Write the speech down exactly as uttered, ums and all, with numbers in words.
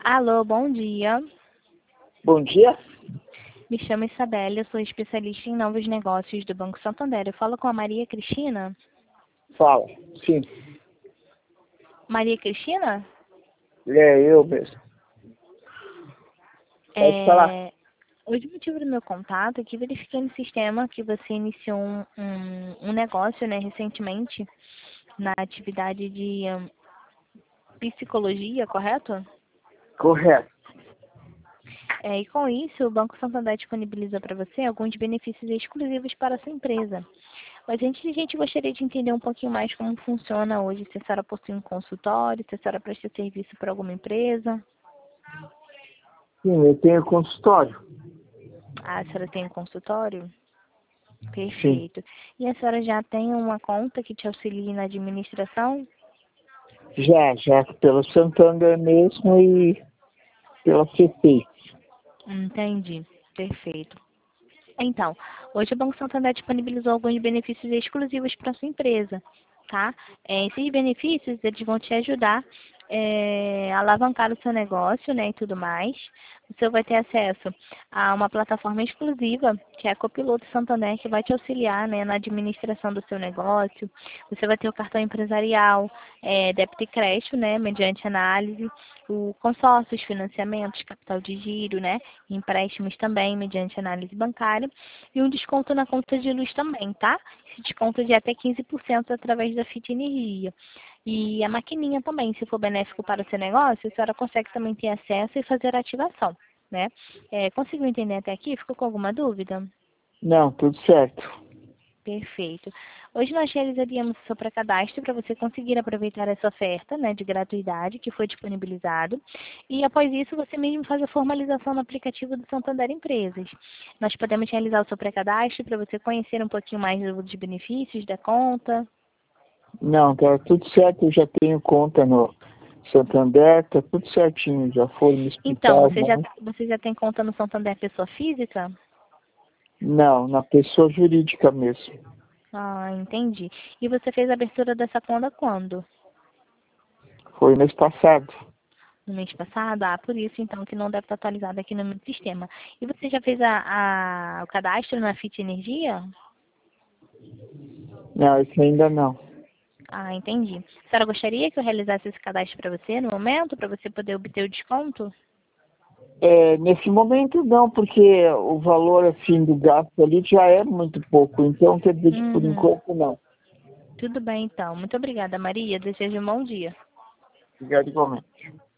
Alô, bom dia. Bom dia. Me chamo Isabela, eu sou especialista em novos negócios do Banco Santander. Eu falo com a Maria Cristina. Fala. Sim, Maria Cristina? é eu mesmo. Pode falar. É... Hoje o motivo do meu contato é que verifiquei no sistema que você iniciou um, um, um negócio, né, recentemente, na atividade de hum, psicologia, correto? Correto. É, e com isso, o Banco Santander disponibiliza para você alguns benefícios exclusivos para a sua empresa. Mas antes, a gente gostaria de entender um pouquinho mais como funciona hoje. Se a senhora possui um consultório, se a senhora presta serviço para alguma empresa. Sim, eu tenho consultório. Ah, a senhora tem um consultório? Sim. Perfeito. E a senhora já tem uma conta que te auxilie na administração? Já, já pelo Santander mesmo e pela C P. Entendi. Perfeito. Então, hoje o Banco Santander disponibilizou alguns benefícios exclusivos para a sua empresa, tá? É, esses benefícios, eles vão te ajudar é, a alavancar o seu negócio, né, e tudo mais. Você vai ter acesso a uma plataforma exclusiva, que é a Copiloto Santander, que vai te auxiliar, né, na administração do seu negócio. Você vai ter o cartão empresarial, é, débito e crédito, né, mediante análise, o consórcios, financiamentos, capital de giro, né, empréstimos também, mediante análise bancária, e um desconto na conta de luz também, tá? Esse desconto de até quinze por cento através da Fit Energia. E a maquininha também, se for benéfico para o seu negócio, a senhora consegue também ter acesso e fazer a ativação, né? É, conseguiu entender até aqui? Ficou com alguma dúvida? Não, tudo certo. Perfeito. Hoje nós realizaríamos o seu pré-cadastro para você conseguir aproveitar essa oferta, né, de gratuidade que foi disponibilizado. E após isso, você mesmo faz a formalização no aplicativo do Santander Empresas. Nós podemos realizar o seu pré-cadastro para você conhecer um pouquinho mais dos benefícios da conta. Não, tá tudo certo. Eu já tenho conta no Santander, tá tudo certinho. Já foi me Então, explicar, você já, mas você já tem conta no Santander Pessoa Física? não, na pessoa jurídica mesmo. Ah, entendi. E você fez a abertura dessa conta quando? Foi mês passado. No mês passado? Ah, por isso então que não deve estar atualizado aqui no meu sistema. E você já fez a, a- o cadastro na Fit Energia? Não, isso ainda não. Ah, entendi. A senhora gostaria que eu realizasse esse cadastro para você no momento, para você poder obter o desconto? É, nesse momento não, porque o valor assim do gasto ali já é muito pouco, então quer dizer que por Uhum. enquanto não. Tudo bem então. Muito obrigada, Maria. Desejo um bom dia. Obrigado igualmente.